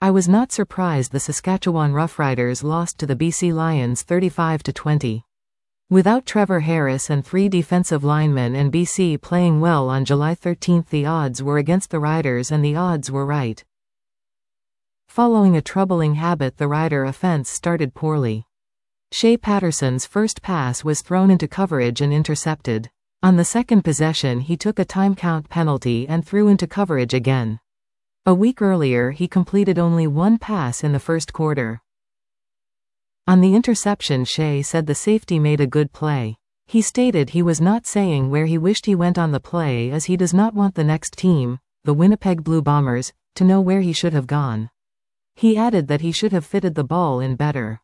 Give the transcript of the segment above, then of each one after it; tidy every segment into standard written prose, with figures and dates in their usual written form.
I was not surprised the Saskatchewan Roughriders lost to the BC Lions 35-20. Without Trevor Harris and 3 defensive linemen and BC playing well on July 13, the odds were against the Riders and the odds were right. Following a troubling habit, the Rider offense started poorly. Shea Patterson's first pass was thrown into coverage and intercepted. On the second possession he took a time count penalty and threw into coverage again. A week earlier he completed only 1 pass in the first quarter. On the interception, Shea said the safety made a good play. He stated he was not saying where he wished he went on the play as he does not want the next team, the Winnipeg Blue Bombers, to know where he should have gone. He added that he should have fitted the ball in better.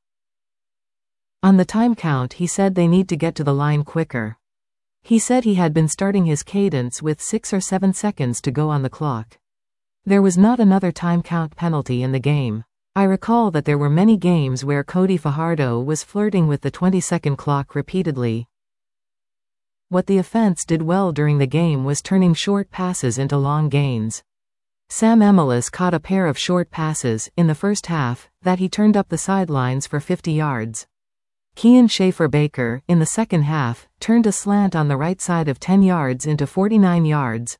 On the time count he said they need to get to the line quicker. He said he had been starting his cadence with 6 or 7 seconds to go on the clock. There was not another time count penalty in the game. I recall that there were many games where Cody Fajardo was flirting with the 20-second clock repeatedly. What the offense did well during the game was turning short passes into long gains. Sam Emilus caught a pair of short passes, in the first half, that he turned up the sidelines for 50 yards. Kian Schaefer-Baker, in the second half, turned a slant on the right side of 10 yards into 49 yards.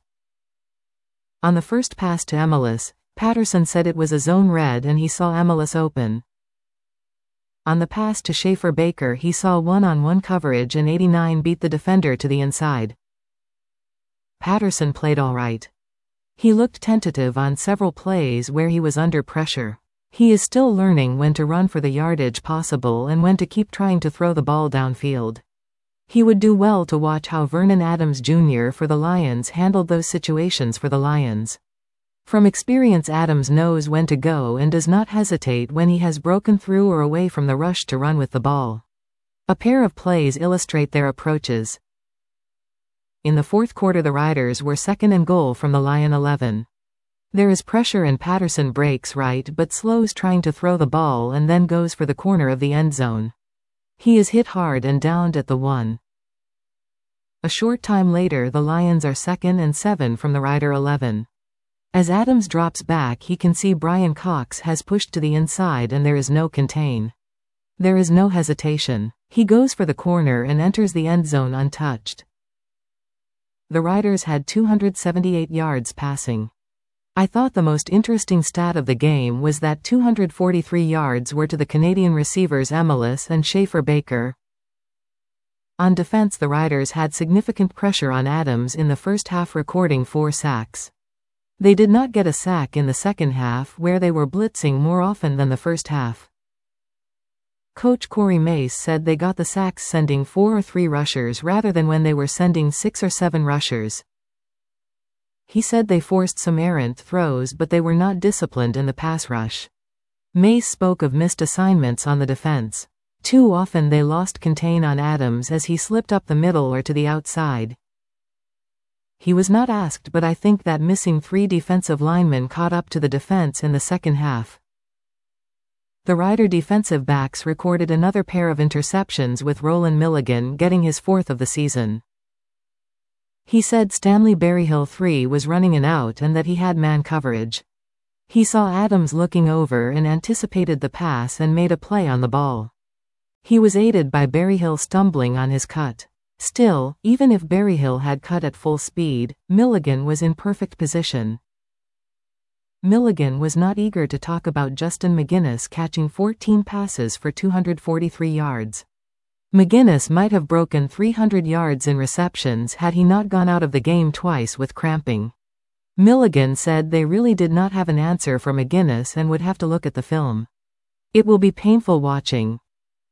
On the first pass to Emilus, Patterson said it was a zone read and he saw Emilus open. On the pass to Schaefer-Baker he saw one-on-one coverage and 89 beat the defender to the inside. Patterson played all right. He looked tentative on several plays where he was under pressure. He is still learning when to run for the yardage possible and when to keep trying to throw the ball downfield. He would do well to watch how Vernon Adams Jr. for the Lions handled those situations for the Lions. From experience, Adams knows when to go and does not hesitate when he has broken through or away from the rush to run with the ball. A pair of plays illustrate their approaches. In the fourth quarter the Riders were 2nd and goal from the Lion 11. There is pressure and Patterson breaks right but slows trying to throw the ball and then goes for the corner of the end zone. He is hit hard and downed at the 1. A short time later the Lions are 2nd and 7 from the Rider 11. As Adams drops back he can see Brian Cox has pushed to the inside and there is no contain. There is no hesitation. He goes for the corner and enters the end zone untouched. The Riders had 278 yards passing. I thought the most interesting stat of the game was that 243 yards were to the Canadian receivers Emilus and Schaefer-Baker. On defense the Riders had significant pressure on Adams in the first half, recording 4 sacks. They did not get a sack in the second half where they were blitzing more often than the first half. Coach Corey Mace said they got the sacks sending 4 or 3 rushers rather than when they were sending 6 or 7 rushers. He said they forced some errant throws but they were not disciplined in the pass rush. Mace spoke of missed assignments on the defense. Too often they lost contain on Adams as he slipped up the middle or to the outside. He was not asked but I think that missing 3 defensive linemen caught up to the defense in the second half. The Rider defensive backs recorded another pair of interceptions with Roland Milligan getting his 4th of the season. He said Stanley Berryhill III was running an out and that he had man coverage. He saw Adams looking over and anticipated the pass and made a play on the ball. He was aided by Berryhill stumbling on his cut. Still, even if Berryhill had cut at full speed, Milligan was in perfect position. Milligan was not eager to talk about Justin McGinnis catching 14 passes for 243 yards. McGinnis might have broken 300 yards in receptions had he not gone out of the game twice with cramping. Milligan said they really did not have an answer for McGinnis and would have to look at the film. It will be painful watching.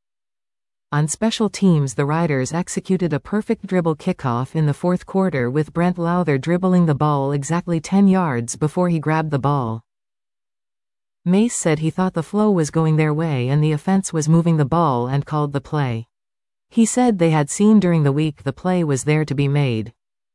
On special teams the Riders executed a perfect dribble kickoff in the fourth quarter with Brent Lowther dribbling the ball exactly 10 yards before he grabbed the ball. Mace said he thought the flow was going their way and the offense was moving the ball and called the play. He said they had seen during the week the play was there to be made.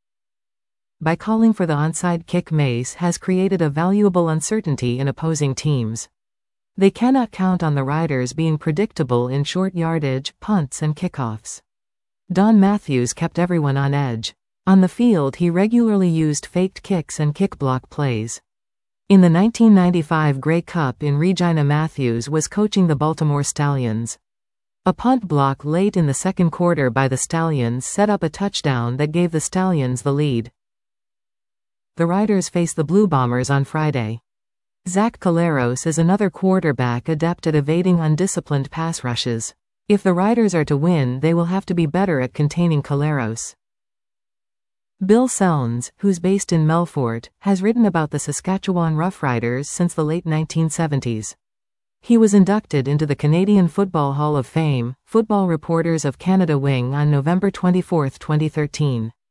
By calling for the onside kick, Mace has created a valuable uncertainty in opposing teams. They cannot count on the Riders being predictable in short yardage, punts and kickoffs. Don Matthews kept everyone on edge. On the field he regularly used faked kicks and kick block plays. In the 1995 Grey Cup in Regina, Matthews was coaching the Baltimore Stallions. A punt block late in the second quarter by the Stallions set up a touchdown that gave the Stallions the lead. The Riders face the Blue Bombers on Friday. Zach Collaros is another quarterback adept at evading undisciplined pass rushes. If the Riders are to win, they will have to be better at containing Collaros. Bill Selns, who's based in Melfort, has written about the Saskatchewan Roughriders since the late 1970s. He was inducted into the Canadian Football Hall of Fame, Football Reporters of Canada wing on November 24, 2013.